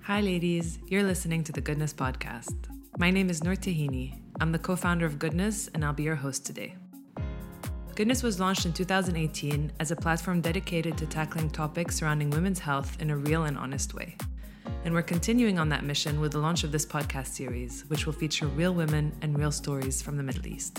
Hi ladies, you're listening to the Goodness Podcast. My name is Noor Tahini. I'm the co-founder of Goodness and I'll be your host today. Goodness was launched in 2018 as a platform dedicated to tackling topics surrounding women's health in a real and honest way. And we're continuing on that mission with the launch of this podcast series, which will feature real women and real stories from the Middle East.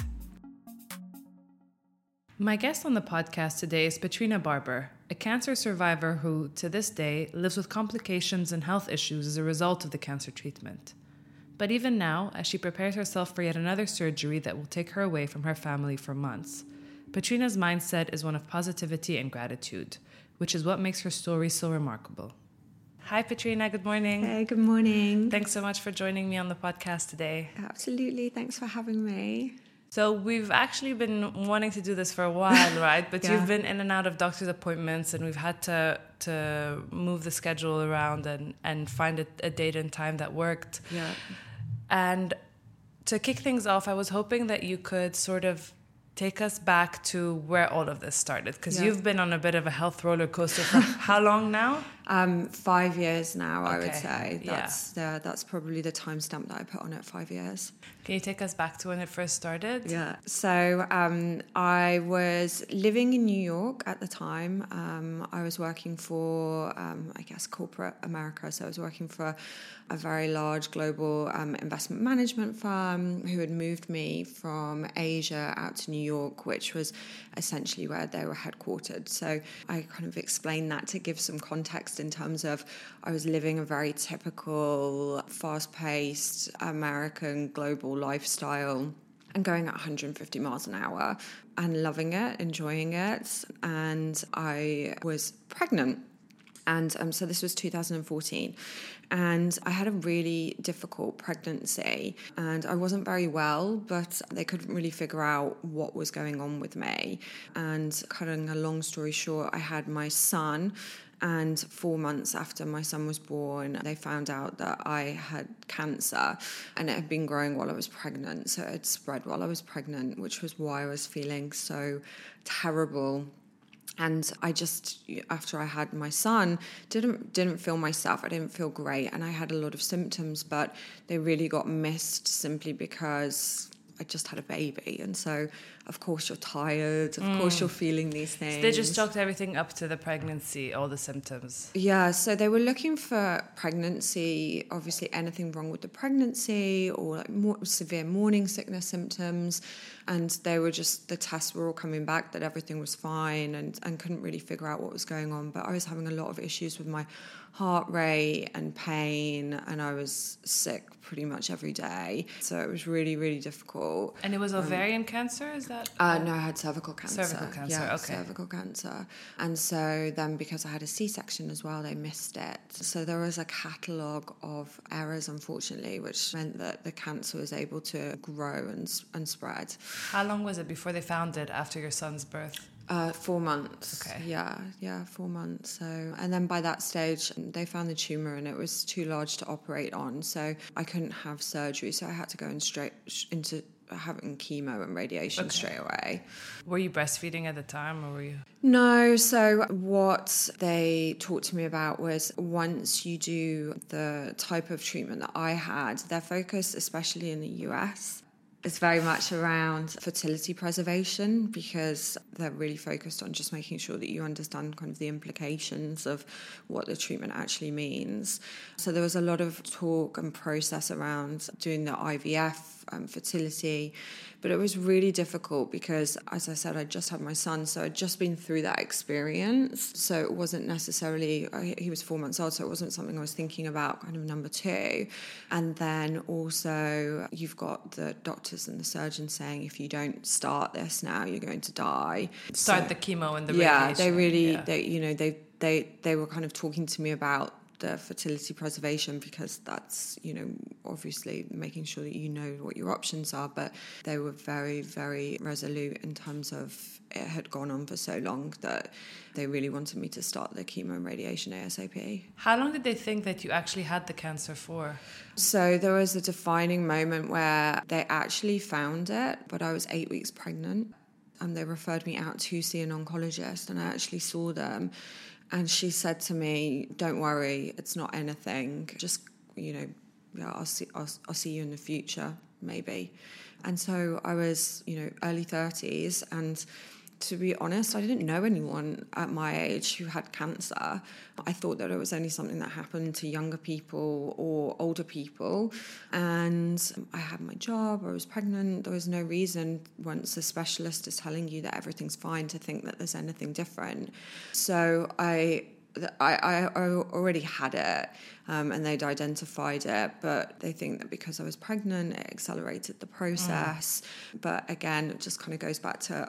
My guest on the podcast today is Petrina Barber, a cancer survivor who, to this day, lives with complications and health issues as a result of the cancer treatment. But even now, as she prepares herself for yet another surgery that will take her away from her family for months, Petrina's mindset is one of positivity and gratitude, which is what makes her story so remarkable. Hi, Petrina. Good morning. Hey, good morning. Thanks so much for joining me on the podcast today. Absolutely. Thanks for having me. So we've actually been wanting to do this for a while, right? But You've been in and out of doctor's appointments and we've had to move the schedule around and find a date and time that worked. Yeah. And to kick things off, I was hoping that you could sort of take us back to where all of this started, because you've been on a bit of a health roller coaster for how long now? 5 years now, Okay. I would say. That's probably the timestamp that I put on it, 5 years. Can you take us back to when it first started? Yeah. So I was living in New York at the time. I was working for, corporate America. So I was working for a very large global investment management firm who had moved me from Asia out to New York, which was essentially where they were headquartered. So I kind of explained that to give some context in terms of I was living a very typical, fast-paced American global lifestyle and going at 150 miles an hour and loving it, enjoying it. And I was pregnant. And so this was 2014. And I had a really difficult pregnancy and I wasn't very well, but they couldn't really figure out what was going on with me. And cutting a long story short, I had my son, and 4 months after my son was born, they found out that I had cancer and it had been growing while I was pregnant. So it had spread while I was pregnant, which was why I was feeling so terrible. And I just, after I had my son, didn't feel myself. I didn't feel great. And I had a lot of symptoms, but they really got missed simply because I just had a baby. And so, of course, you're tired. Of course, you're feeling these things. So they just chalked everything up to the pregnancy, all the symptoms. Yeah, so they were looking for pregnancy, obviously anything wrong with the pregnancy or like more severe morning sickness symptoms. And the tests were all coming back that everything was fine and couldn't really figure out what was going on. But I was having a lot of issues with my heart rate and pain, and I was sick pretty much every day. So it was really, really difficult. And it was ovarian cancer, is that? No, I had cervical cancer. Cervical cancer, yeah, okay. Cervical cancer. And so then because I had a C-section as well, they missed it. So there was a catalogue of errors, unfortunately, which meant that the cancer was able to grow and spread. How long was it before they found it after your son's birth? 4 months. Okay. Yeah, 4 months. So, and then by that stage, they found the tumor and it was too large to operate on. So I couldn't have surgery. So I had to go straight into having chemo and radiation straight away. Were you breastfeeding at the time, or were you? No. So what they talked to me about was once you do the type of treatment that I had, their focus, especially in the US, it's very much around fertility preservation because they're really focused on just making sure that you understand kind of the implications of what the treatment actually means. So there was a lot of talk and process around doing the IVF, fertility, but it was really difficult because, as I said, I just had my son, so I'd just been through that experience. So it wasn't necessarily, he was 4 months old, so it wasn't something I was thinking about kind of number two. And then also you've got the doctors and the surgeons saying, if you don't start this now, you're going to die. The chemo and the radiation. They were kind of talking to me about the fertility preservation because that's, obviously making sure that you know what your options are, but they were very, very resolute in terms of it had gone on for so long that they really wanted me to start the chemo and radiation ASAP. How long did they think that you actually had the cancer for? So there was a defining moment where they actually found it, but I was 8 weeks pregnant. And they referred me out to see an oncologist, and I actually saw them. And she said to me, "Don't worry, it's not anything. Just, yeah, I'll see you in the future, maybe." And so I was, early 30s, and to be honest, I didn't know anyone at my age who had cancer. I thought that it was only something that happened to younger people or older people. And I had my job, I was pregnant. There was no reason, once a specialist is telling you that everything's fine, to think that there's anything different. So I already had it, and they'd identified it, but they think that because I was pregnant, it accelerated the process. But again, it just kind of goes back to,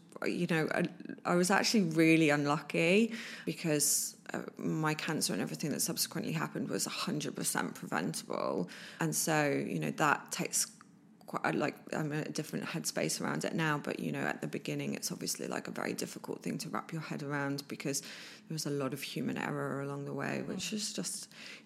I was actually really unlucky, because my cancer and everything that subsequently happened was 100% preventable. And so, that takes I'm in a different headspace around it now, but at the beginning it's obviously like a very difficult thing to wrap your head around, because there was a lot of human error along the way, which is just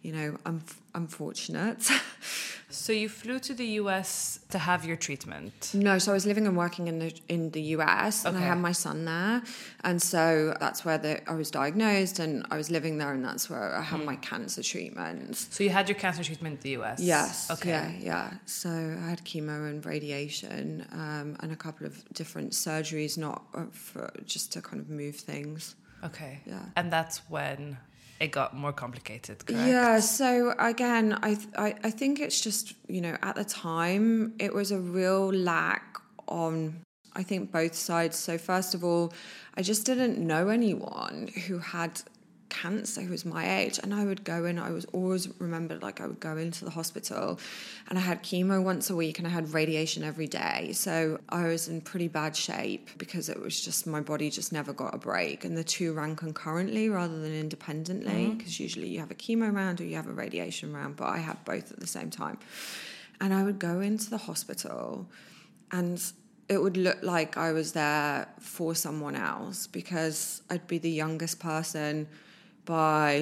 unfortunate. So you flew to the US to have your treatment? No, so I was living and working in the US, and I had my son there, and so that's where I was diagnosed, and I was living there, and that's where I had my cancer treatment. So you had your cancer treatment in the US? Yes. Okay. Yeah. So I had chemo and radiation, and a couple of different surgeries, just to kind of move things. Okay. Yeah. And that's when it got more complicated, correct? Yeah, so again, I think it's just, at the time, it was a real lack on, I think, both sides. So first of all, I just didn't know anyone who had cancer who was my age, and I would go in, I was always remembered, like, I would go into the hospital, and I had chemo once a week, and I had radiation every day. So I was in pretty bad shape, because it was just, my body just never got a break, and the two ran concurrently rather than independently, because usually you have a chemo round or you have a radiation round, but I had both at the same time. And I would go into the hospital, and it would look like I was there for someone else, because I'd be the youngest person by,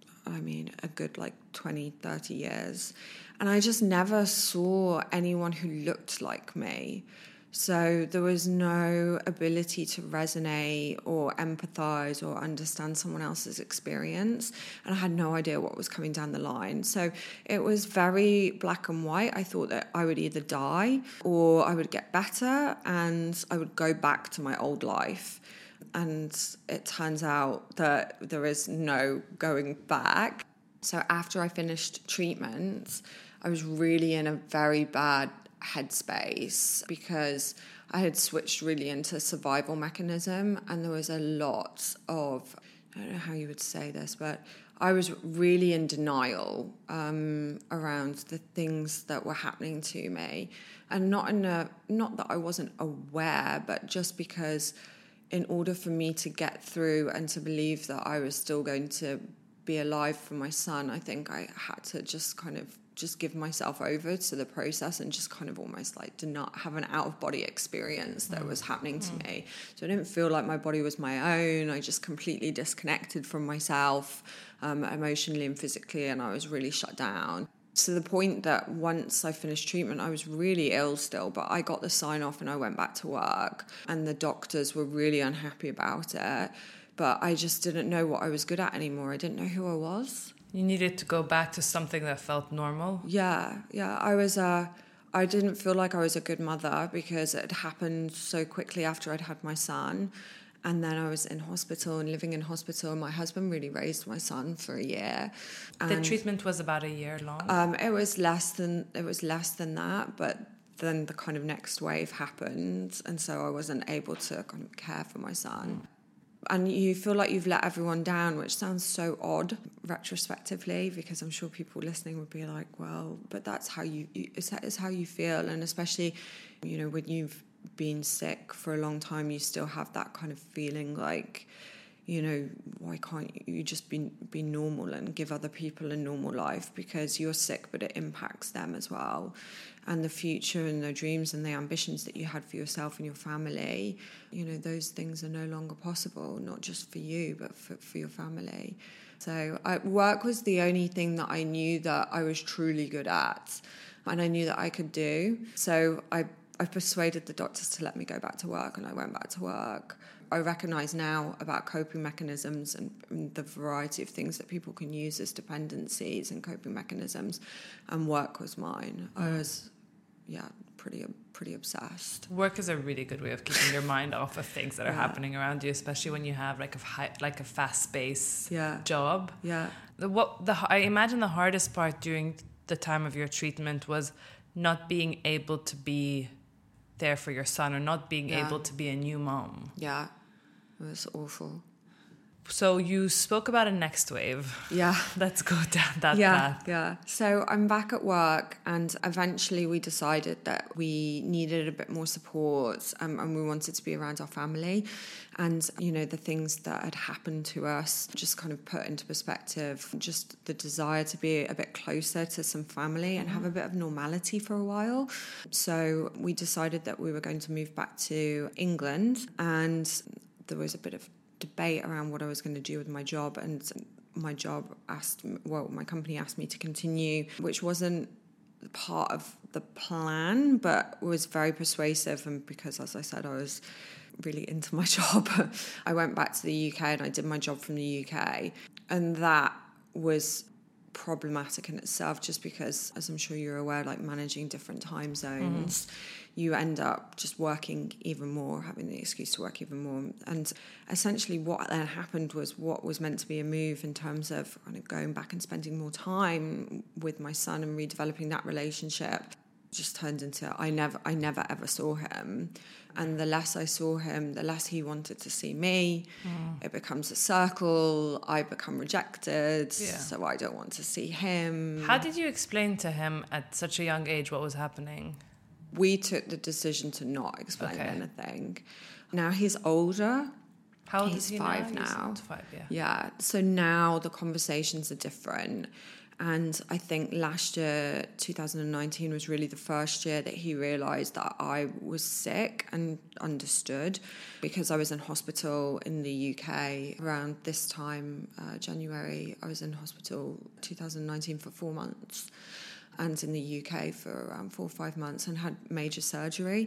a good 20, 30 years. And I just never saw anyone who looked like me. So there was no ability to resonate or empathize or understand someone else's experience. And I had no idea what was coming down the line. So it was very black and white. I thought that I would either die or I would get better and I would go back to my old life. And it turns out that there is no going back. So after I finished treatment, I was really in a very bad headspace, because I had switched really into survival mechanism, and there was a lot of, I don't know how you would say this, but I was really in denial around the things that were happening to me. And not that I wasn't aware, but just because in order for me to get through and to believe that I was still going to be alive for my son, I think I had to just give myself over to the process and just kind of almost do not have an out-of-body experience that was happening to me. So I didn't feel like my body was my own. I just completely disconnected from myself, emotionally and physically, and I was really shut down. To the point that once I finished treatment, I was really ill still, but I got the sign off and I went back to work, and the doctors were really unhappy about it. But I just didn't know what I was good at anymore. I didn't know who I was. You needed to go back to something that felt normal? Yeah. I didn't feel like I was a good mother, because it had happened so quickly after I'd had my son. And then I was in hospital and living in hospital. My husband really raised my son for a year. And the treatment was about a year long? It was less than that, but then the kind of next wave happened, and so I wasn't able to kind of care for my son. And you feel like you've let everyone down, which sounds so odd retrospectively, because I'm sure people listening would be like, well, but that's how it's how you feel. And especially, when you've been sick for a long time, you still have that kind of feeling like, why can't you just be normal and give other people a normal life, because you're sick, but it impacts them as well. And the future and the dreams and the ambitions that you had for yourself and your family, those things are no longer possible, not just for you, but for your family. So work was the only thing that I knew that I was truly good at, and I knew that I could do. So I persuaded the doctors to let me go back to work, and I went back to work. I recognize now about coping mechanisms and the variety of things that people can use as dependencies and coping mechanisms, and work was mine. I was, pretty obsessed. Work is a really good way of keeping your mind off of things that are happening around you, especially when you have like a fast-paced job. Yeah. I imagine the hardest part during the time of your treatment was not being able to be there for your son, or not being able to be a new mom. Yeah, it was awful. So you spoke about a next wave. Yeah. Let's go down that path. Yeah. So I'm back at work, and eventually we decided that we needed a bit more support, and we wanted to be around our family. And, the things that had happened to us just kind of put into perspective just the desire to be a bit closer to some family and have a bit of normality for a while. So we decided that we were going to move back to England, and there was a bit of debate around what I was going to do with my job, and my company asked me to continue, which wasn't part of the plan, but was very persuasive. And because, as I said, I was really into my job, I went back to the UK and I did my job from the UK, and that was problematic in itself, just because, as I'm sure you're aware, like managing different time zones, you end up just working even more, having the excuse to work even more. And essentially what then happened was, what was meant to be a move in terms of kind of going back and spending more time with my son and redeveloping that relationship, just turned into I never ever saw him. And the less I saw him, the less he wanted to see me. It becomes a circle. I become rejected, so I don't want to see him. How did you explain to him at such a young age what was happening? We took the decision to not explain anything. Now he's older. How old is he 5 now? He's 5, yeah. Yeah, so now the conversations are different. And I think last year, 2019, was really the first year that he realised that I was sick and understood, because I was in hospital in the UK around this time, January. I was in hospital 2019 for 4 months, and in the UK for around 4 or 5 months, and had major surgery.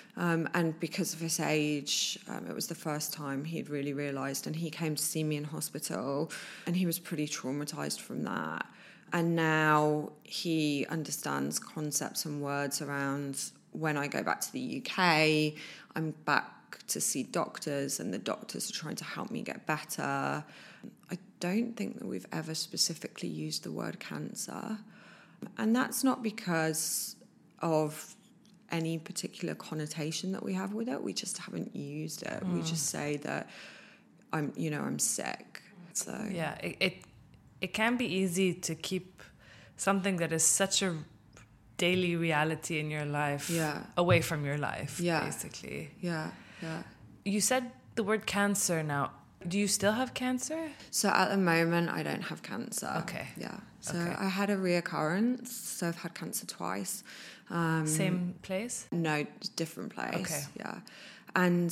And because of his age, it was the first time he'd really realised, and he came to see me in hospital, and he was pretty traumatised from that. And now he understands concepts and words around, when I go back to the UK, I'm back to see doctors, and the doctors are trying to help me get better. I don't think that we've ever specifically used the word cancer. And that's not because of any particular connotation that we have with it. We just haven't used it. We just say that I'm sick. So yeah, it can be easy to keep something that is such a daily reality in your life away from your life, basically. Yeah. You said the word cancer now. Do you still have cancer? So at the moment, I don't have cancer. Okay. Yeah. So I had a reoccurrence. So I've had cancer twice. Same place? No, different place. Okay. Yeah. And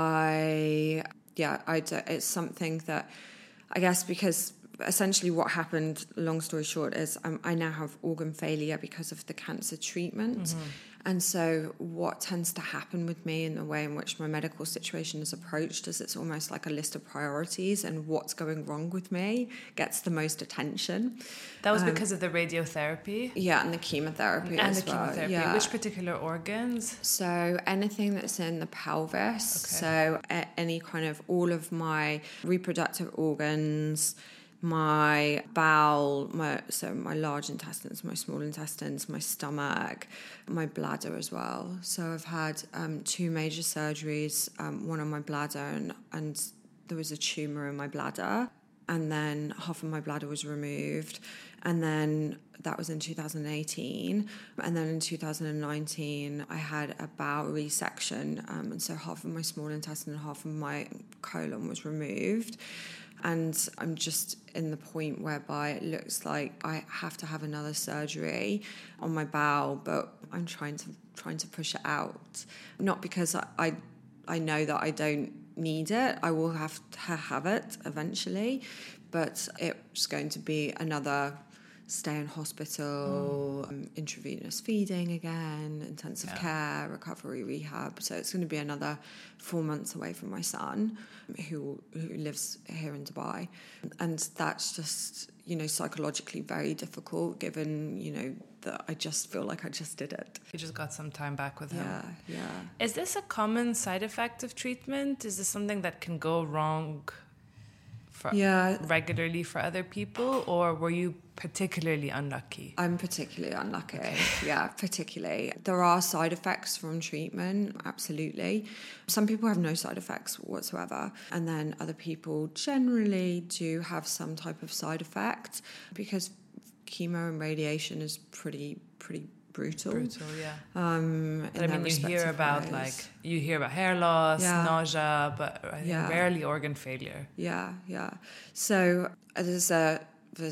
it's something that, I guess, because essentially what happened, long story short, is I now have organ failure because of the cancer treatment. And so what tends to happen with me, in the way in which my medical situation is approached, is it's almost like a list of priorities, and what's going wrong with me gets the most attention. That was because of the radiotherapy? Yeah, and the chemotherapy as well. Chemotherapy. Yeah. Which particular organs? So anything that's in the pelvis, so any kind of, all of my reproductive organs, my bowel, my large intestines, my small intestines, my stomach, my bladder as well. So I've had 2 major surgeries, one on my bladder, and there was a tumour in my bladder, and then half of my bladder was removed, and then that was in 2018, and then in 2019 I had a bowel resection, and so half of my small intestine and half of my colon was removed. And I'm just in the point whereby it looks like I have to have another surgery on my bowel, but I'm trying to push it out. Not because I know that I don't need it. I will have to have it eventually, but it's going to be another stay in hospital, intravenous feeding again, intensive care, recovery, rehab. So it's going to be another 4 months away from my son, who lives here in Dubai. And that's just, psychologically very difficult, given, that I just feel like I just did it. You just got some time back with him. Yeah. Is this a common side effect of treatment? Is this something that can go wrong regularly for other people, or were you particularly unlucky? I'm particularly unlucky. Okay. Yeah, particularly. There are side effects from treatment, absolutely. Some people have no side effects whatsoever, and then other people generally do have some type of side effect, because chemo and radiation is pretty brutal. Yeah. But I mean, you hear about hair loss, nausea, but rarely organ failure. Yeah. So there's a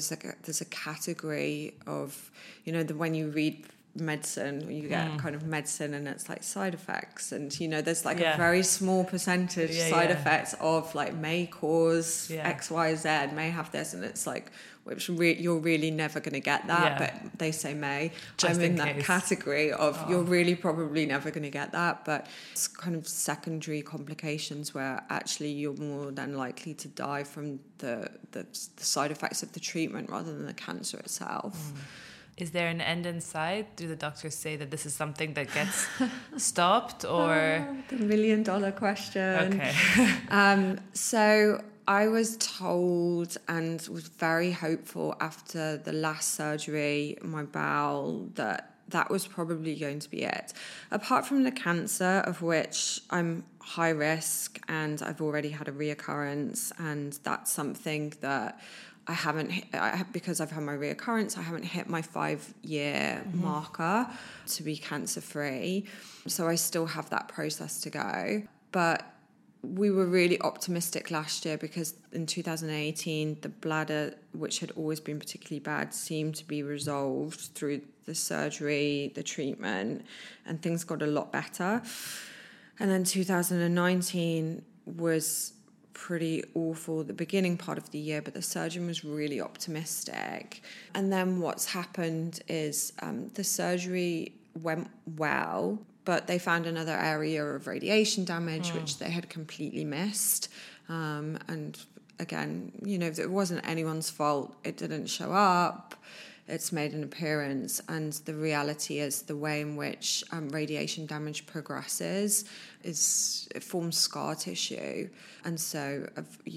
category of, when you read medicine, you get kind of medicine and it's like side effects, and there's like a very small percentage side effects of like may cause X, Y, Z, may have this, and it's like, you're really never going to get that, but they say may. Just I'm in that category of you're really probably never going to get that, but it's kind of secondary complications where actually you're more than likely to die from the side effects of the treatment rather than the cancer itself. Is there an end in sight? Do the doctors say that this is something that gets stopped, or the $1 million question? Okay. So I was told and was very hopeful after the last surgery, my bowel, that was probably going to be it. Apart from the cancer, of which I'm high risk and I've already had a reoccurrence, and that's something that I haven't hit, because I've had my reoccurrence, I haven't hit my 5-year marker to be cancer-free. So I still have that process to go. But we were really optimistic last year, because in 2018, the bladder, which had always been particularly bad, seemed to be resolved through the surgery, the treatment, and things got a lot better. And then 2019 was pretty awful, the beginning part of the year, but the surgeon was really optimistic. And then what's happened is the surgery went well, but they found another area of radiation damage, which they had completely missed. And again, it wasn't anyone's fault. It didn't show up. It's made an appearance. And the reality is the way in which radiation damage progresses it forms scar tissue. And so,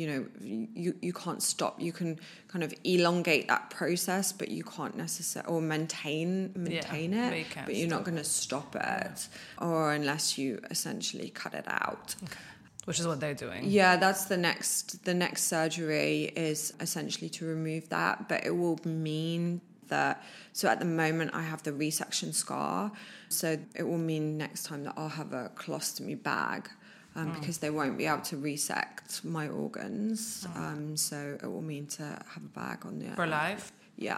you can't stop. You can kind of elongate that process, but you can't necessarily, or maintain it, but you're not going to stop it, or unless you essentially cut it out. Okay. Which is what they're doing. Yeah, that's the next surgery is essentially to remove that, but it will mean that, so at the moment I have the resection scar, so it will mean next time that I'll have a colostomy bag, because they won't be able to resect my organs. So it will mean to have a bag on the for life. Yeah.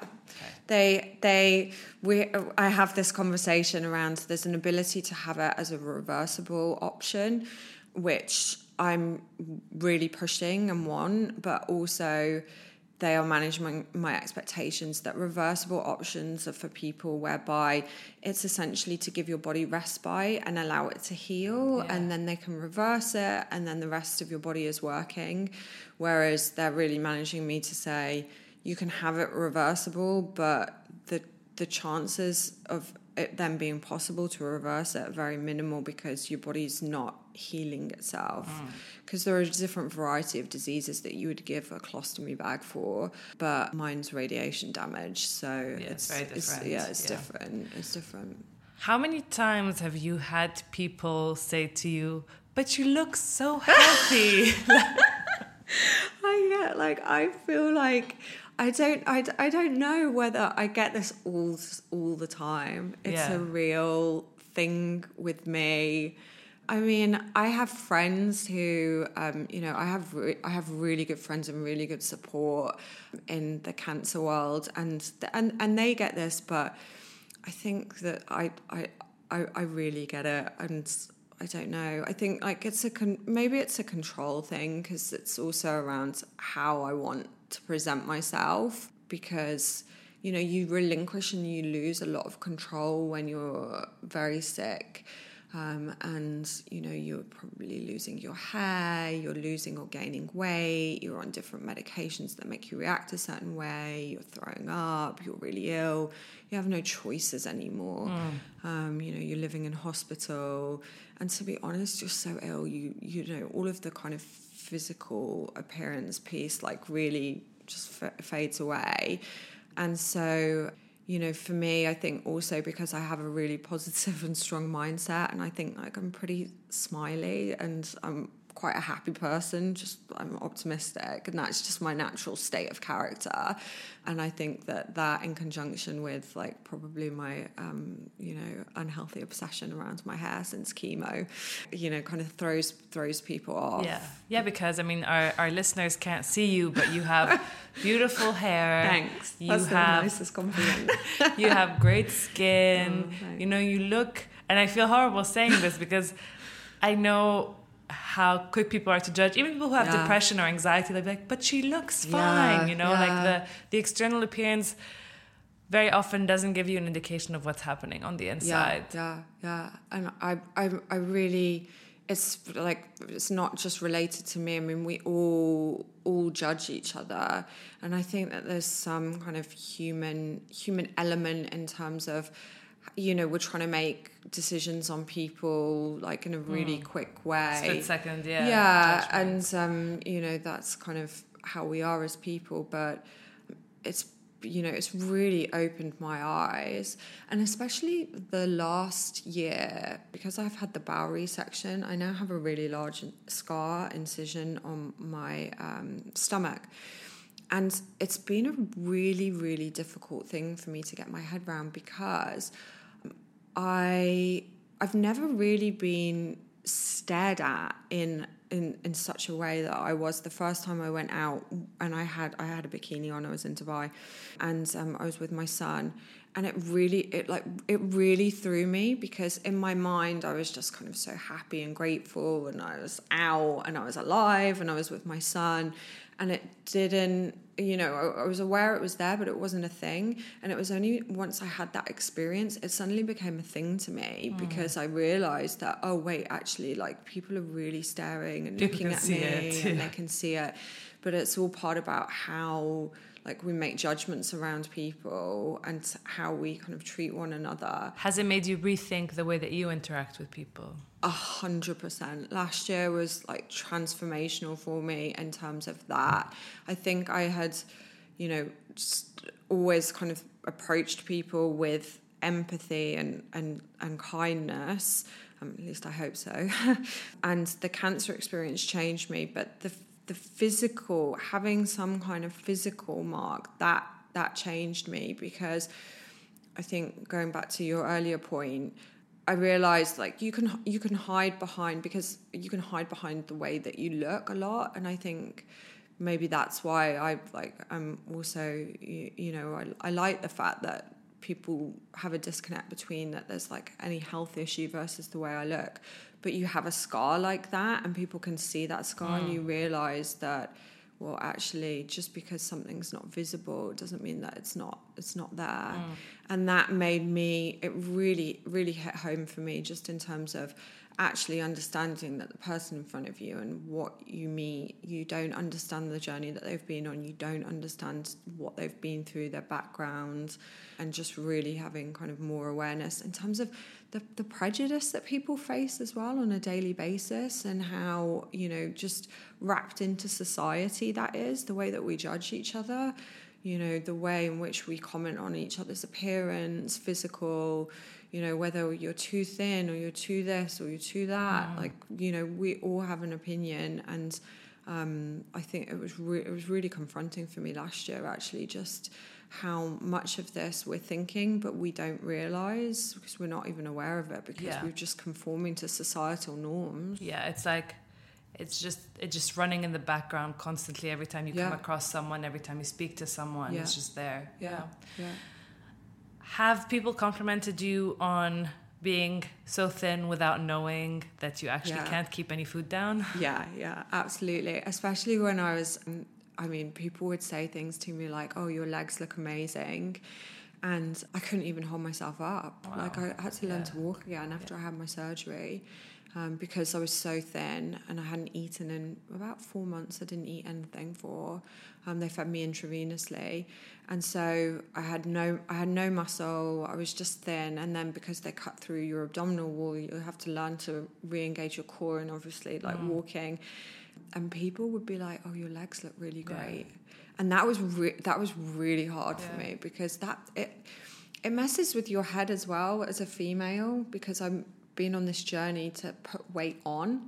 Okay. I have this conversation around, there's an ability to have it as a reversible option, which I'm really pushing and want, but also they are managing my expectations that reversible options are for people whereby it's essentially to give your body respite and allow it to heal, and then they can reverse it, and then the rest of your body is working. Whereas they're really managing me to say, you can have it reversible, but the chances of it then being possible to reverse it are very minimal, because your body's not healing itself. Because there are a different variety of diseases that you would give a colostomy bag for, but mine's radiation damage, so it's very different. It's different. How many times have you had people say to you, "But you look so healthy"? I feel like I don't know whether I get this all the time. It's a real thing with me. I mean, I have friends who, I have really good friends and really good support in the cancer world, and they get this, but I think that I really get it, and I don't know. I think like maybe it's a control thing, because it's also around how I want to present myself, because you relinquish and you lose a lot of control when you're very sick. And you're probably losing your hair, you're losing or gaining weight, you're on different medications that make you react a certain way, you're throwing up, you're really ill, you have no choices anymore. You're living in hospital, and to be honest, you're so ill, all of the kind of physical appearance piece like really just fades away. And so for me, I think also because I have a really positive and strong mindset, and I think like I'm pretty smiley and I'm quite a happy person, I'm optimistic, and that's just my natural state of character. And I think that in conjunction with like probably my unhealthy obsession around my hair since chemo, kind of throws people off. Yeah, because I mean our listeners can't see you, but you have beautiful hair. Thanks. That's the nicest compliment. You have great skin. You look, and I feel horrible saying this because I know how quick people are to judge, even people who have depression or anxiety. They're like, but she looks fine, like the external appearance very often doesn't give you an indication of what's happening on the inside. And I really, it's like, it's not just related to me. I mean, we all judge each other, and I think that there's some kind of human element in terms of, we're trying to make decisions on people like in a really quick way. Split second, judgment. And that's kind of how we are as people. But it's really opened my eyes, and especially the last year, because I've had the bowel resection. I now have a really large incision on my stomach. And it's been a really, really difficult thing for me to get my head around, because I've never really been stared at in such a way that I was the first time I went out, and I had a bikini on. I was in Dubai, and I was with my son, and it really threw me, because in my mind I was just kind of so happy and grateful, and I was out and I was alive and I was with my son, and it didn't, I was aware it was there, but it wasn't a thing. And it was only once I had that experience, it suddenly became a thing to me, because I realized that, oh wait, actually, like, people are really staring and looking at me, and they can see it. But it's all part about how, like, we make judgments around people and how we kind of treat one another. Has it made you rethink the way that you interact with people? 100%. Last year was like transformational for me in terms of that. I think I had, just always kind of approached people with empathy and kindness. At least I hope so. And the cancer experience changed me, but the physical, having some kind of physical mark, that changed me, because I think, going back to your earlier point, I realized, like, you can hide behind the way that you look a lot. And I think maybe that's why I'm also, I like the fact that people have a disconnect between that there's like any health issue versus the way I look. But you have a scar like that, and people can see that scar, and you realize that, well, actually, just because something's not visible, it doesn't mean that it's not there. And that made me, it really, really hit home for me, just in terms of actually understanding that the person in front of you and what you meet, you don't understand the journey that they've been on, you don't understand what they've been through, their background, and just really having kind of more awareness in terms of the prejudice that people face as well on a daily basis, and how, just wrapped into society that is, the way that we judge each other, the way in which we comment on each other's appearance, physical, whether you're too thin or you're too this or you're too that, we all have an opinion. And I think it was really confronting for me last year, actually, just how much of this we're thinking, but we don't realize, because we're not even aware of it, because we're just conforming to societal norms. Yeah, it's like, it's just running in the background constantly. Every time you come across someone, every time you speak to someone, it's just there. Yeah. Have people complimented you on being so thin without knowing that you actually can't keep any food down? Yeah, absolutely. Especially when I I mean, people would say things to me like, oh, your legs look amazing. And I couldn't even hold myself up. Wow. Like, I had to learn to walk again after I had my surgery. Because I was so thin and I hadn't eaten in about 4 months. I didn't eat anything for. They fed me intravenously, and so I had no muscle. I was just thin, and then because they cut through your abdominal wall, you have to learn to re-engage your core, and obviously like walking. And people would be like, "Oh, your legs look really great," and that was really hard for me, because it messes with your head as well as a female, because I'm been on this journey to put weight on,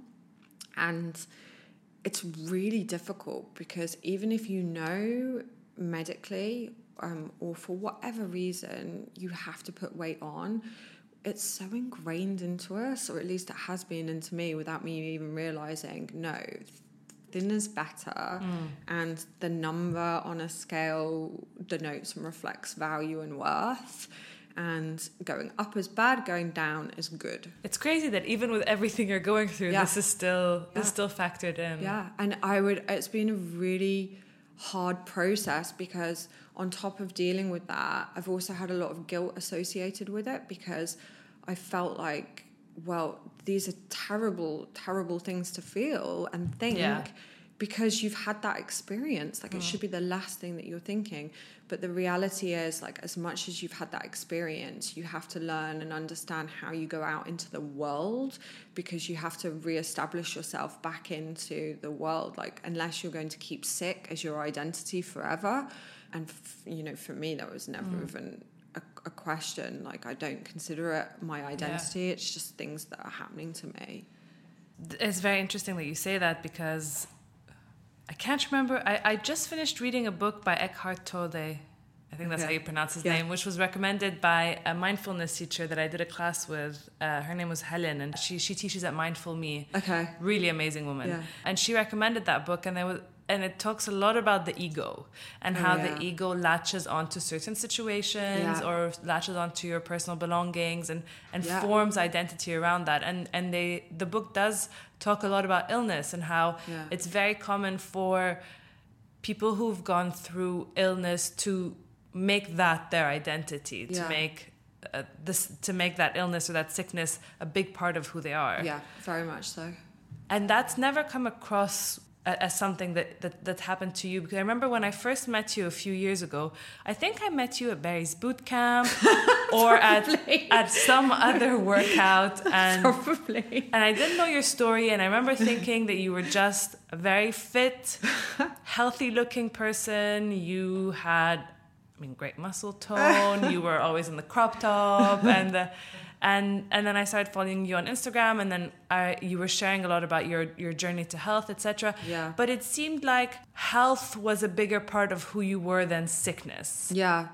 and it's really difficult, because even if you know medically or for whatever reason you have to put weight on, it's so ingrained into us, or at least it has been into me without me even realizing, no, thin is better, and the number on a scale denotes and reflects value and worth. And going up is bad, going down is good. It's crazy that even with everything you're going through, this is still factored in. Yeah, and it's been a really hard process, because on top of dealing with that, I've also had a lot of guilt associated with it, because I felt like, well, these are terrible, terrible things to feel and think. Because you've had that experience, like it should be the last thing that you're thinking. But the reality is, like, as much as you've had that experience, you have to learn and understand how you go out into the world, because you have to reestablish yourself back into the world. Like, unless you're going to keep sick as your identity forever. And, for me, that was never even a question. Like, I don't consider it my identity. It's just things that are happening to me. It's very interesting that you say that, because I can't remember. I just finished reading a book by Eckhart Tolle. I think that's how you pronounce his name, which was recommended by a mindfulness teacher that I did a class with. Her name was Helen, and she teaches at Mindful Me. Okay. Really amazing woman. Yeah. And she recommended that book, and it talks a lot about the ego and how the ego latches onto certain situations or latches onto your personal belongings and forms identity around that. And the book does talk a lot about illness and how it's very common for people who've gone through illness to make that their identity, to make that illness or that sickness a big part of who they are. Yeah, very much so. And that's never come across as something that happened to you, because I remember when I first met you a few years ago, I think I met you at Barry's boot camp or at some other workout, and probably. And I didn't know your story, and I remember thinking that you were just a very fit, healthy looking person. You had, great muscle tone. You were always in the crop top, and then I started following you on Instagram, and then you were sharing a lot about your journey to health, etc. Yeah. But it seemed like health was a bigger part of who you were than sickness. Yeah.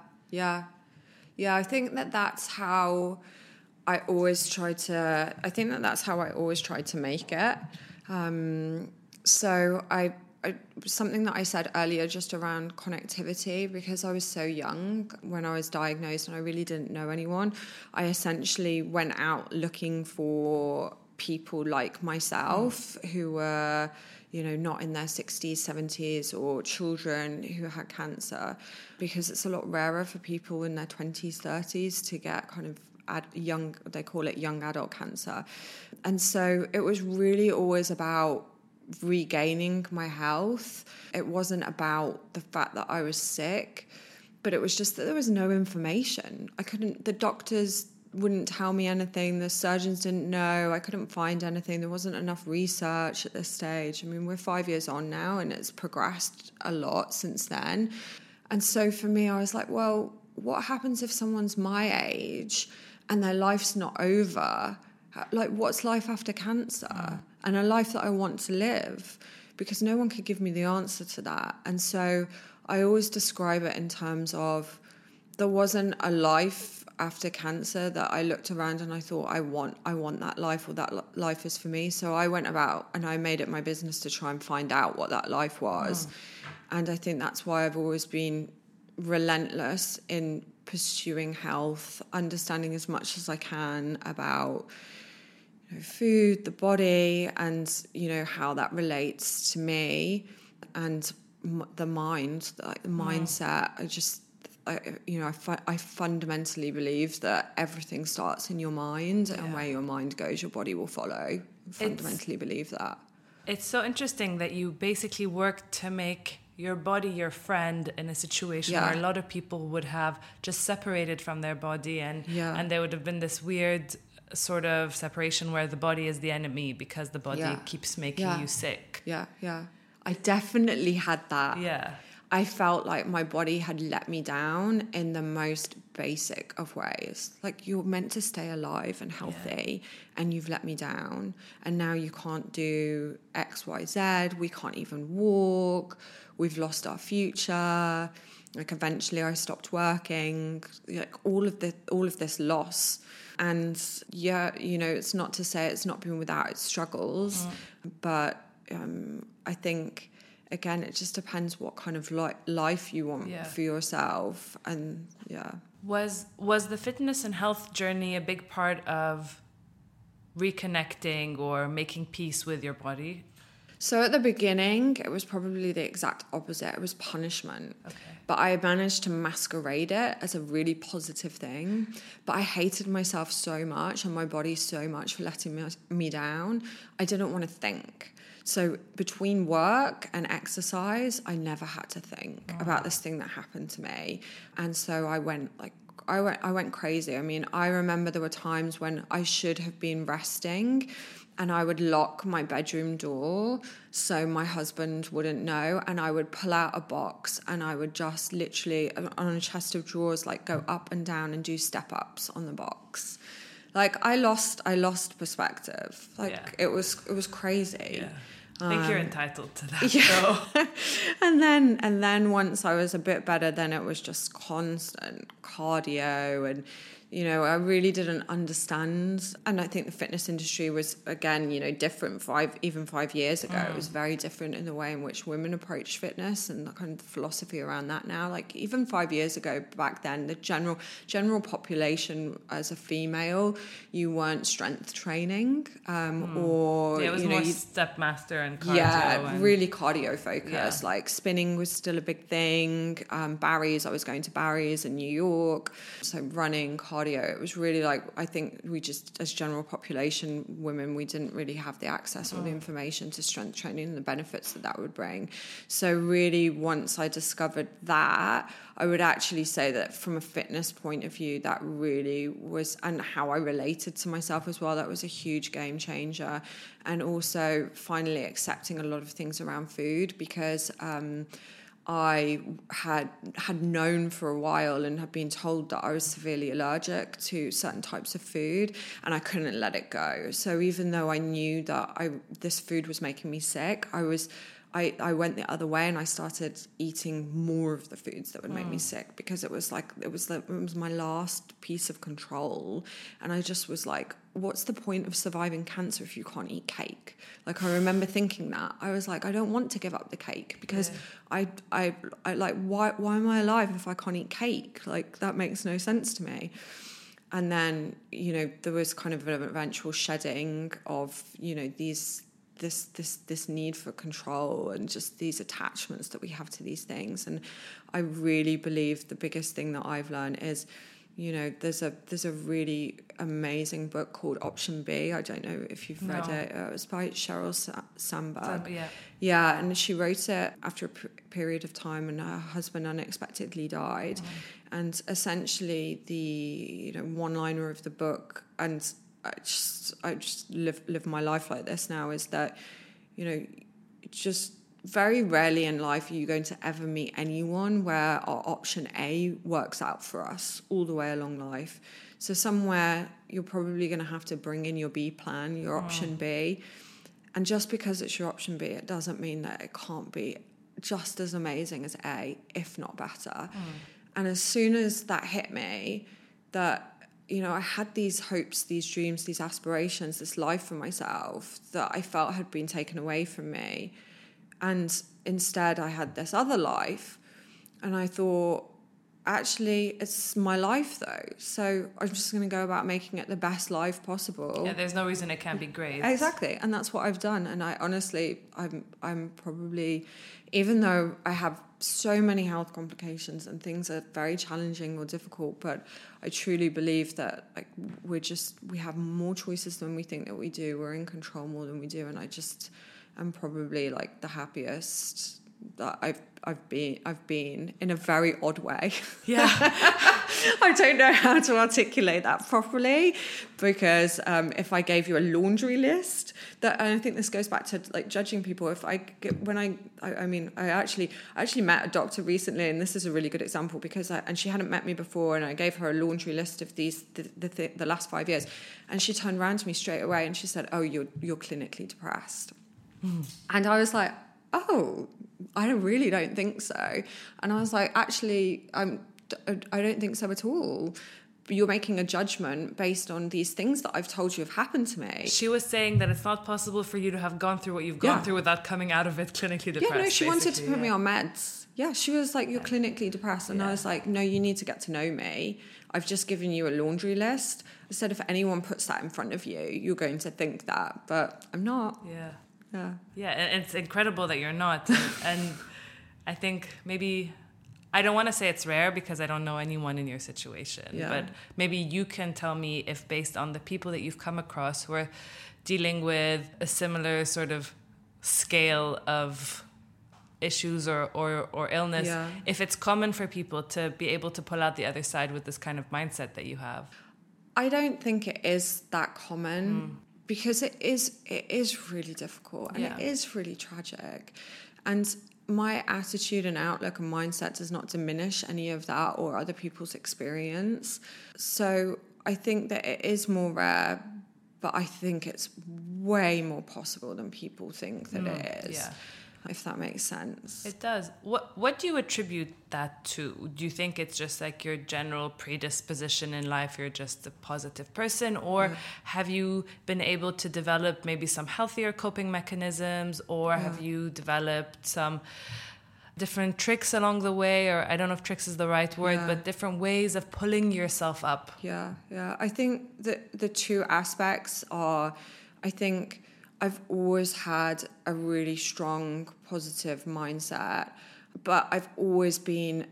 I think that's how I always try to. I think that's how I always try to make it. So I something that I said earlier just around connectivity, because I was so young when I was diagnosed and I really didn't know anyone. I essentially went out looking for people like myself who were, not in their 60s, 70s, or children who had cancer, because it's a lot rarer for people in their 20s, 30s to get kind of they call it young adult cancer. And so it was really always about regaining my health. It wasn't about the fact that I was sick, but it was just that there was no information. The doctors wouldn't tell me anything, the surgeons didn't know, I couldn't find anything, there wasn't enough research at this stage. We're 5 years on now, and it's progressed a lot since then. And so for me, I was like, well, what happens if someone's my age and their life's not over? Like, what's life after cancer? And a life that I want to live, because no one could give me the answer to that. And so I always describe it in terms of, there wasn't a life after cancer that I looked around and I thought, I want that life, or that life is for me. So I went about and I made it my business to try and find out what that life was. And I think that's why I've always been relentless in pursuing health, understanding as much as I can about food, the body, and how that relates to me, and the mind, the mindset. I fundamentally believe that everything starts in your mind, and where your mind goes, your body will follow. I fundamentally believe that. It's so interesting that you basically work to make your body your friend in a situation where a lot of people would have just separated from their body, and there would have been this weird sort of separation where the body is the enemy because the body keeps making you sick. Yeah. I definitely had that. Yeah. I felt like my body had let me down in the most basic of ways. Like, you're meant to stay alive and healthy, and you've let me down. And now you can't do X, Y, Z. We can't even walk. We've lost our future. Like, eventually I stopped working. Like, all of this loss. And it's not to say it's not been without its struggles, but I think, again, it just depends what kind of life you want for yourself. And was the fitness and health journey a big part of reconnecting or making peace with your body? So at the beginning, it was probably the exact opposite. It was punishment. Okay. But I managed to masquerade it as a really positive thing. But I hated myself so much and my body so much for letting me down. I didn't want to think. So between work and exercise, I never had to think about this thing that happened to me. And so I went crazy. I mean, I remember there were times when I should have been resting, and I would lock my bedroom door so my husband wouldn't know, and I would pull out a box and I would just literally, on a chest of drawers, like, go up and down and do step-ups on the box. Like, I lost perspective. Like, it was crazy. Yeah. I think you're entitled to that. Yeah. and then once I was a bit better, then it was just constant cardio, and I really didn't understand. And I think the fitness industry was, again, different 5 years ago. It was very different in the way in which women approach fitness and the kind of philosophy around that now. Like, even 5 years ago, back then, the general population as a female, you weren't strength training, or it was more step master and cardio. Really cardio focused. Like, spinning was still a big thing. Barry's, I was going to Barry's in New York, so running, cardio. It was really like, I think we just, as general population women, we didn't really have the access or the information to strength training and the benefits that would bring. So really, once I discovered that, I would actually say that from a fitness point of view, that really was, and how I related to myself as well, that was a huge game changer. And also finally accepting a lot of things around food, because I had known for a while and had been told that I was severely allergic to certain types of food, and I couldn't let it go. So even though I knew that this food was making me sick, I went the other way, and I started eating more of the foods that would make me sick, because it was my last piece of control. And I just was like, what's the point of surviving cancer if you can't eat cake? Like, I remember thinking that. I was like, I don't want to give up the cake, because I like, why am I alive if I can't eat cake? Like, that makes no sense to me. And then, there was kind of an eventual shedding of, this need for control and just these attachments that we have to these things. And I really believe the biggest thing that I've learned is, there's a really amazing book called Option B. I don't know if you've read it. It was by Sheryl Sandberg. Yeah, and she wrote it after a period of time, and her husband unexpectedly died. And essentially, the one-liner of the book, and I just live my life like this now, is that just very rarely in life are you going to ever meet anyone where our option A works out for us all the way along life. So somewhere you're probably going to have to bring in your B plan, your option B. And just because it's your option B, it doesn't mean that it can't be just as amazing as A, if not better. And as soon as that hit me, that I had these hopes, these dreams, these aspirations, this life for myself that I felt had been taken away from me. And instead I had this other life. And I thought, actually, it's my life though. So I'm just going to go about making it the best life possible. Yeah, there's no reason it can't be great. Exactly. And that's what I've done. And I honestly, I'm probably, even though I have so many health complications and things are very challenging or difficult, but I truly believe that like we have more choices than we think that we do. We're in control more than we do. And I'm probably like the happiest that I've been in a very odd way. Yeah. I don't know how to articulate that properly, because if I gave you a laundry list, and I think this goes back to like judging people. If I actually met a doctor recently, and this is a really good example because she hadn't met me before, and I gave her a laundry list of the last 5 years, and she turned around to me straight away and she said, "Oh, you're clinically depressed," and I was like, "Oh, I really don't think so." And I was like, "Actually, I don't think so at all. You're making a judgment based on these things that I've told you have happened to me." She was saying that it's not possible for you to have gone through what you've gone through without coming out of it clinically depressed. Yeah, no, she wanted to put me on meds. Yeah, she was like, "You're clinically depressed." And I was like, "No, you need to get to know me. I've just given you a laundry list. I said, if anyone puts that in front of you, you're going to think that, but I'm not." Yeah, and it's incredible that you're not. And I think maybe, I don't want to say it's rare because I don't know anyone in your situation, but maybe you can tell me if, based on the people that you've come across who are dealing with a similar sort of scale of issues or illness, if it's common for people to be able to pull out the other side with this kind of mindset that you have. I don't think it is that common. Because it is really difficult and it is really tragic. And my attitude and outlook and mindset does not diminish any of that or other people's experience. So I think that it is more rare, but I think it's way more possible than people think that it is. Yeah. If that makes sense. It does. What do you attribute that to? Do you think it's just like your general predisposition in life, you're just a positive person, or have you been able to develop maybe some healthier coping mechanisms, or have you developed some different tricks along the way, or I don't know if tricks is the right word, but different ways of pulling yourself up? Yeah. I think that the two aspects are, I think I've always had a really strong positive mindset, but I've always been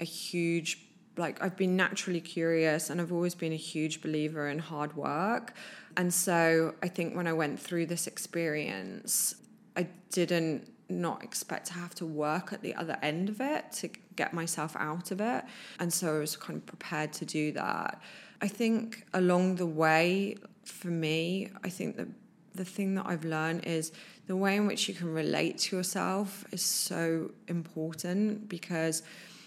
I've been naturally curious, and I've always been a huge believer in hard work. And so I think when I went through this experience, I didn't not expect to have to work at the other end of it to get myself out of it. And so I was kind of prepared to do that. I think along the way, for me, I think that the thing that I've learned is the way in which you can relate to yourself is so important, because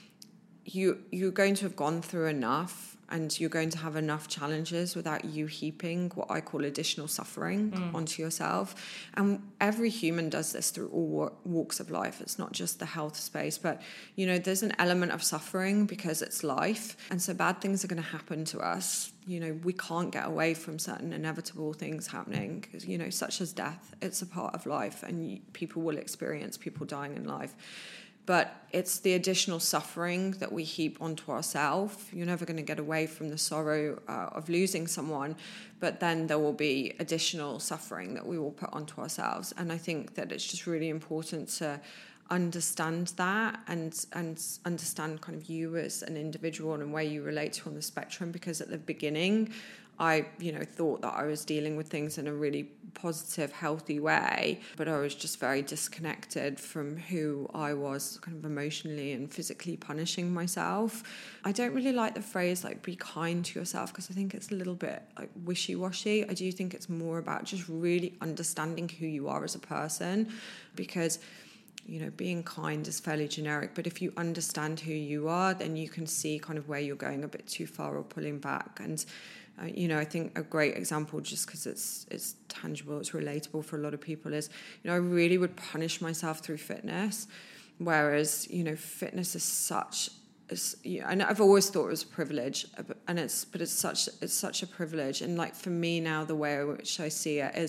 you're going to have gone through enough, and you're going to have enough challenges without you heaping what I call additional suffering onto yourself. And every human does this through all walks of life. It's not just the health space, but there's an element of suffering because it's life, and so bad things are going to happen to us. We can't get away from certain inevitable things happening, such as death. It's a part of life, and people will experience people dying in life. But it's the additional suffering that we heap onto ourselves. You're never going to get away from the sorrow of losing someone, but then there will be additional suffering that we will put onto ourselves. And I think that it's just really important to understand that and understand kind of you as an individual and where you relate to on the spectrum. Because at the beginning, I thought that I was dealing with things in a really positive, healthy way, but I was just very disconnected from who I was, kind of emotionally and physically punishing myself. I don't really like the phrase like be kind to yourself, because I think it's a little bit like wishy-washy. I do think it's more about just really understanding who you are as a person, because being kind is fairly generic, but if you understand who you are, then you can see kind of where you're going a bit too far or pulling back. And I think a great example, just because it's tangible, it's relatable for a lot of people, is I really would punish myself through fitness, whereas fitness is such. And I've always thought it was a privilege, but it's such a privilege. And like for me now, the way in which I see it is,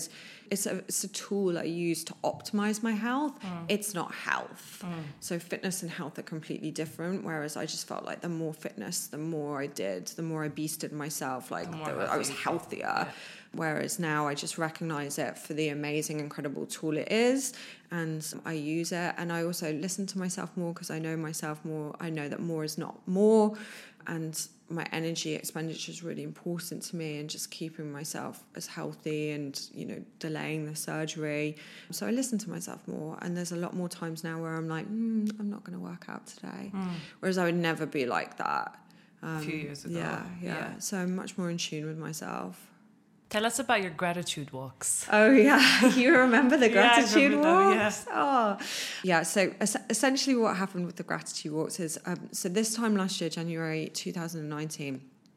it's a tool I use to optimize my health. It's not health. So fitness and health are completely different. Whereas I just felt like the more fitness, the more I did, the more I beasted myself, like I was healthier. Yeah. Whereas now I just recognize it for the amazing, incredible tool it is, and I use it. And I also listen to myself more because I know myself more. I know that more is not more, and my energy expenditure is really important to me, and just keeping myself as healthy and, you know, delaying the surgery. So I listen to myself more, and there's a lot more times now where I'm like, I'm not going to work out today. Whereas I would never be like that a few years ago. Yeah. So I'm much more in tune with myself. Tell us about your gratitude walks. Oh, yeah. You remember the gratitude walks? Yeah. Yeah, so essentially what happened with the gratitude walks is, so this time last year, January 2019,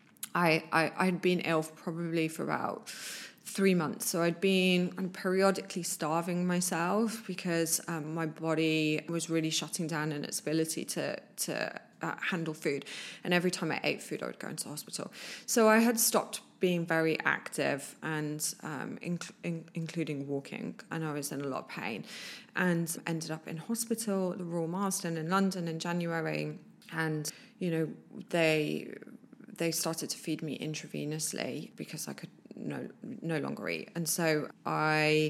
I'd been ill probably for about 3 months. So I'd been periodically starving myself because my body was really shutting down in its ability to handle food. And every time I ate food, I would go into hospital. So I had stopped being very active and including walking, and I was in a lot of pain and ended up in hospital at the Royal Marsden in London in January. And, you know, they started to feed me intravenously because I could no longer eat. And so I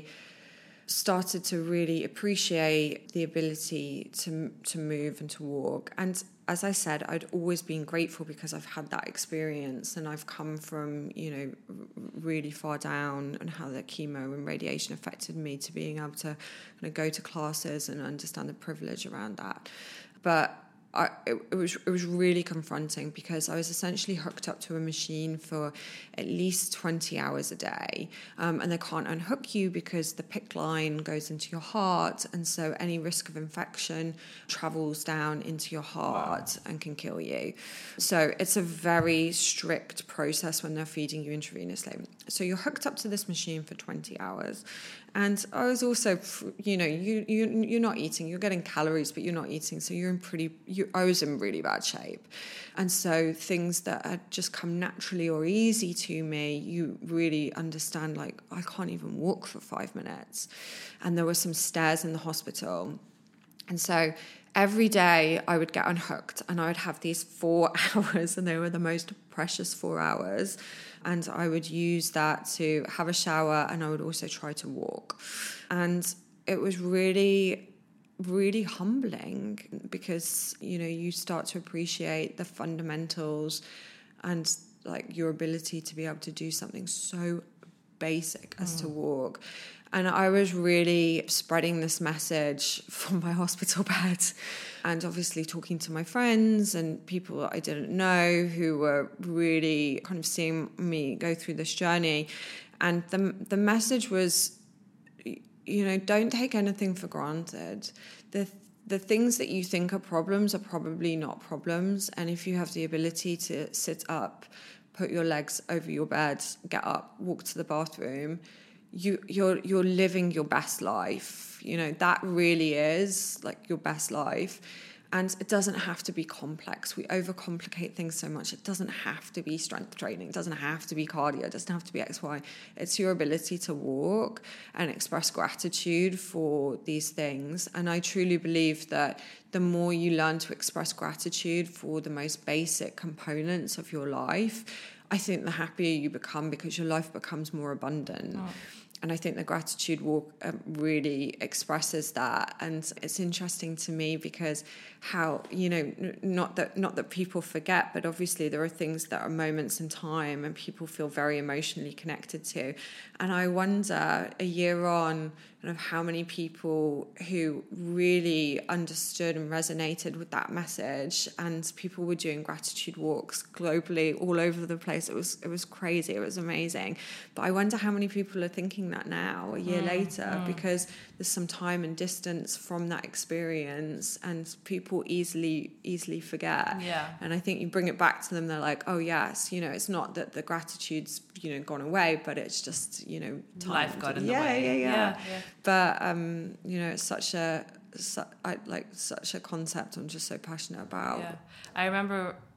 started to really appreciate the ability to move and to walk. And as I said, I'd always been grateful because I've had that experience, and I've come from, you know, really far down, and how the chemo and radiation affected me, to being able to kind of go to classes and understand the privilege around that. But it was really confronting because I was essentially hooked up to a machine for at least 20 hours a day, and they can't unhook you because the PICC line goes into your heart, and so any risk of infection travels down into your heart and can kill you. So it's a very strict process when they're feeding you intravenously. So you're hooked up to this machine for 20 hours. And I was also, you know, you're not eating, you're getting calories, but you're not eating. So I was in really bad shape. And so things that had just come naturally or easy to me, you really understand, like, I can't even walk for 5 minutes. And there were some stairs in the hospital. And so every day I would get unhooked and I would have these 4 hours, and they were the most precious 4 hours. And I would use that to have a shower, and I would also try to walk. And it was really, really humbling because, you know, you start to appreciate the fundamentals and, like, your ability to be able to do something so basic as to walk. And I was really spreading this message from my hospital bed, and obviously talking to my friends and people that I didn't know who were really kind of seeing me go through this journey. And the message was, you know, don't take anything for granted. The things that you think are problems are probably not problems. And if you have the ability to sit up, put your legs over your bed, get up, walk to the bathroom, you're living your best life. You know, that really is like your best life. And it doesn't have to be complex. We overcomplicate things so much. It doesn't have to be strength training. It doesn't have to be cardio. It doesn't have to be XY. It's your ability to walk and express gratitude for these things. And I truly believe that the more you learn to express gratitude for the most basic components of your life, I think the happier you become, because your life becomes more abundant. And I think the gratitude walk really expresses that. And it's interesting to me because how, you know, not that people forget, but obviously there are things that are moments in time and people feel very emotionally connected to. And I wonder, a year on, kind of how many people who really understood and resonated with that message, and people were doing gratitude walks globally all over the place. It was crazy. It was amazing. But I wonder how many people are thinking that now, a year later, because there's some time and distance from that experience, and people easily forget. Yeah. And I think you bring it back to them, they're like, oh yes, you know, it's not that the gratitude's, you know, gone away, but it's just, you know, time. Life got in the way. Yeah. But you know, it's such a concept I'm just so passionate about. Yeah. I remember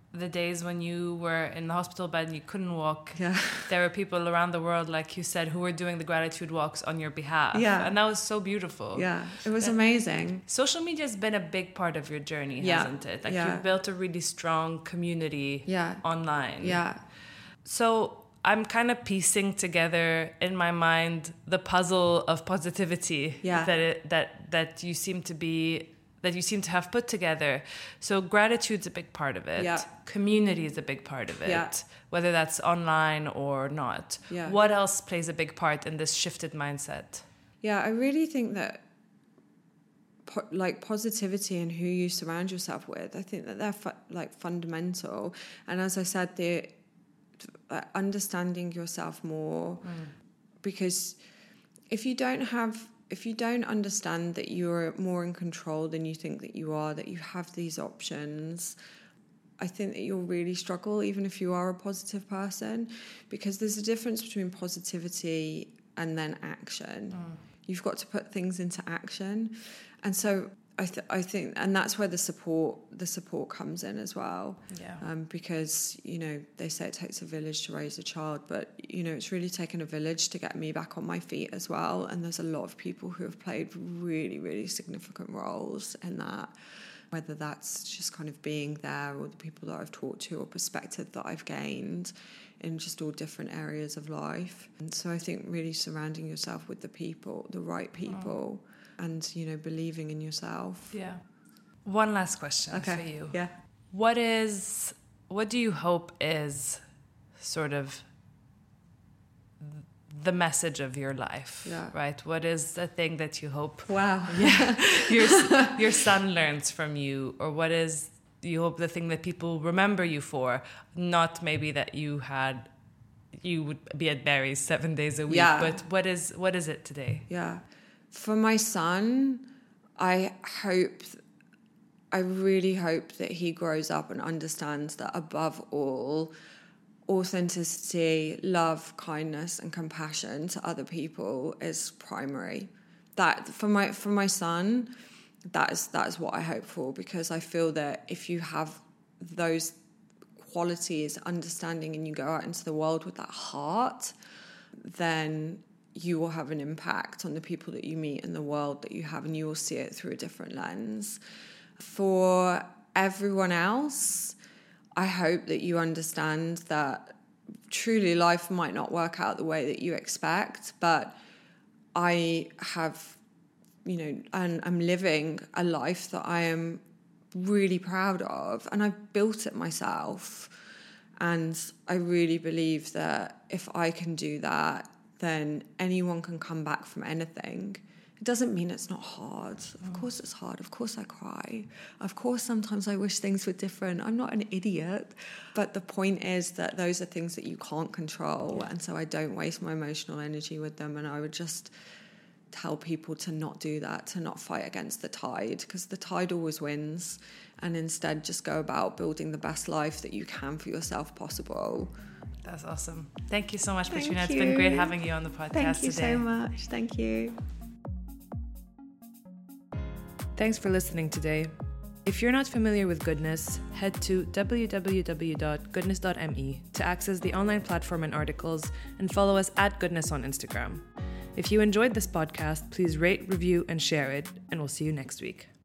the days when you were in the hospital bed and you couldn't walk, Yeah. there were people around the world, like you said, who were doing the gratitude walks on your behalf. Yeah. And that was so beautiful. Yeah, it was amazing. Social media has been a big part of your journey, Yeah. hasn't it? Like Yeah. you've built a really strong community Yeah. online. Yeah. So I'm kind of piecing together in my mind the puzzle of positivity Yeah. that you seem to have put together. So gratitude's a big part of it. Yeah. Community is a big part of it, Yeah. whether that's online or not. Yeah. What else plays a big part in this shifted mindset? Yeah, I really think that positivity and who you surround yourself with, I think that they're fundamental. And as I said, the understanding yourself more, because if you don't understand that you're more in control than you think that you are, that you have these options, I think that you'll really struggle, even if you are a positive person, because there's a difference between positivity and then action. You've got to put things into action. And so I think, and that's where the support comes in as well. Yeah. Because, they say it takes a village to raise a child, but, it's really taken a village to get me back on my feet as well. And there's a lot of people who have played really, really significant roles in that, whether that's just kind of being there or the people that I've talked to or perspective that I've gained in just all different areas of life. And so I think really surrounding yourself with the right people, and, believing in yourself. Yeah. One last question for you. Yeah. What do you hope is sort of the message of your life? Yeah. Right? What is the thing that you hope Wow. your son learns from you? Or what is you hope the thing that people remember you for? Not maybe that you would be at Barry's 7 days a week, but what is it today? Yeah. For my son, I really hope that he grows up and understands that above all, authenticity, love, kindness, and compassion to other people is primary. That for my son, that is what I hope for, because I feel that if you have those qualities, understanding, and you go out into the world with that heart, then you will have an impact on the people that you meet in the world that you have, and you will see it through a different lens. For everyone else, I hope that you understand that truly life might not work out the way that you expect, but I have, and I'm living a life that I am really proud of, and I've built it myself. And I really believe that if I can do that, then anyone can come back from anything. It doesn't mean it's not hard. Of course it's hard. Of course I cry. Of course sometimes I wish things were different. I'm not an idiot. But the point is that those are things that you can't control. And so I don't waste my emotional energy with them. And I would just tell people to not do that, to not fight against the tide, because the tide always wins. And instead just go about building the best life that you can for yourself possible. That's awesome. Thank you so much, Thank Petrina. you. It's been great having you on the podcast today. Thank you so much. Thank you. Thanks for listening today. If you're not familiar with Goodness, head to www.goodness.me to access the online platform and articles, and follow us at Goodness on Instagram. If you enjoyed this podcast, please rate, review, and share it, and we'll see you next week.